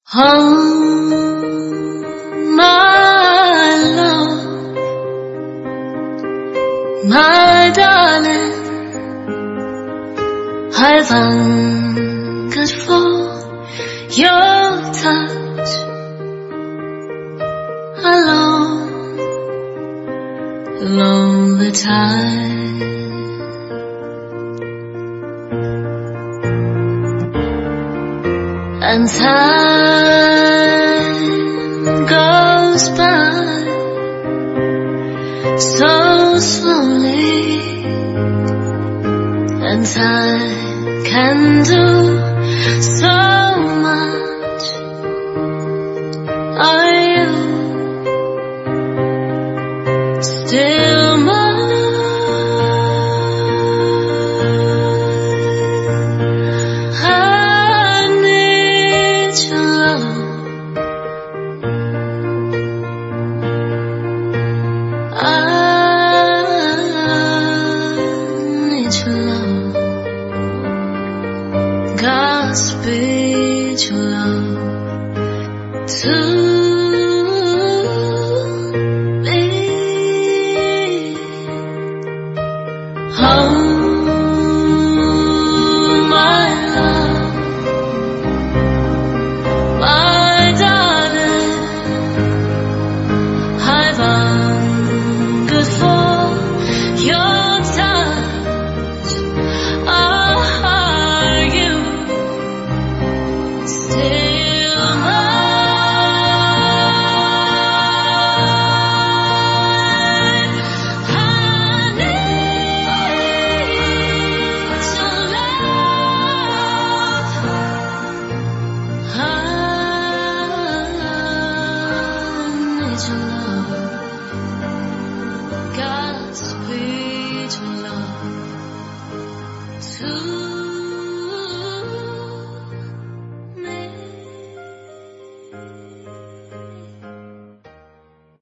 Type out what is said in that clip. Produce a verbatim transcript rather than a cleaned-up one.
Oh, my love, my darling, I've hungered for your touch alone, lonely time. And time goes by so slowly, and time can do so much. Are you still mine? God speed your love to me. Oh, my love, my darling, I've hungered for your touch. Are you still mine? I need your love. I need your love. Godspeed your love to